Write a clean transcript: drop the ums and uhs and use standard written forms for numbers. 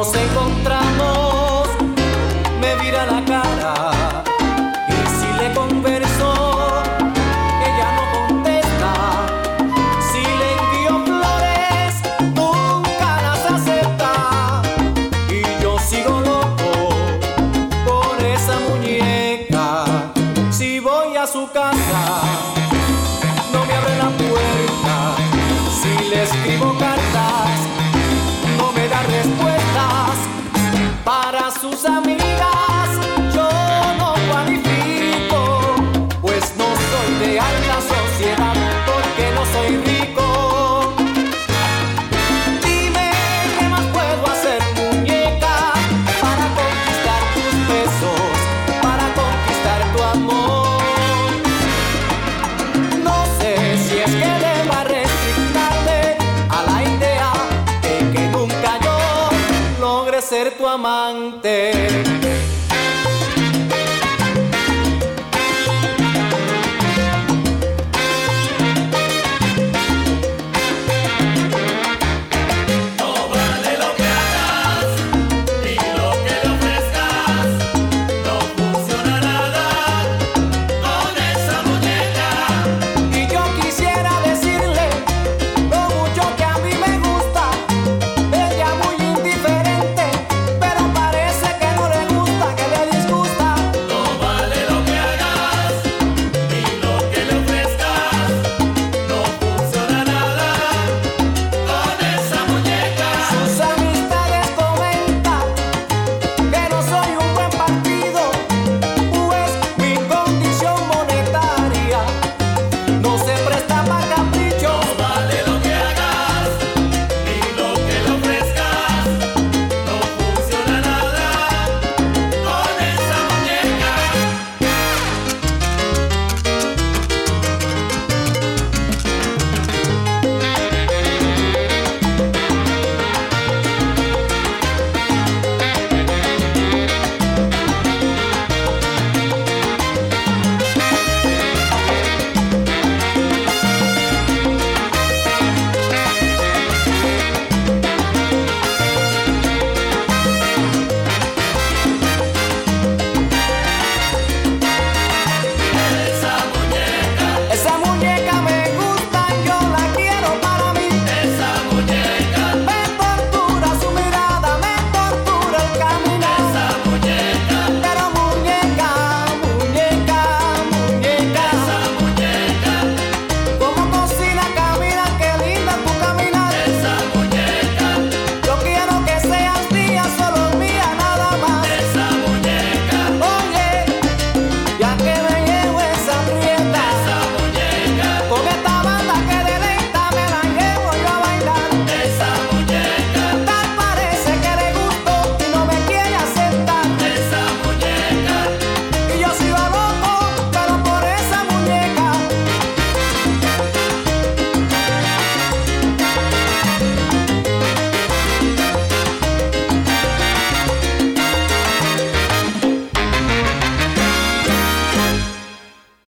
nos encontramos, me mira la cara y si le converso, ella no contesta. Si le envío flores, nunca las acepta. Y yo sigo loco por esa muñeca. Si voy a su casa, no me abre la puerta. Si le escribo cartas, no me da respuestas. Para sus amigas yo no cualifico, pues no soy de alta sociedad, porque no soy rico. Dime qué más puedo hacer, muñeca, para conquistar tus besos, para conquistar tu amor. No sé si es que deba resignarme a la idea de que nunca yo logre ser tu amante.